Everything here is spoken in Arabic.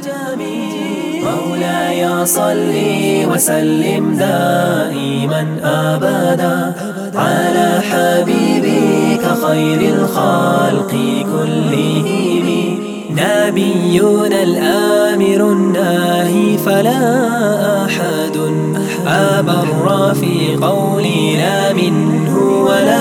مولاي صل وسلم دائما أبدا على حبيبك خير الخلق كلهم، نبينا الآمر الناهي فلا أحد أبر في قولي لا منه ولا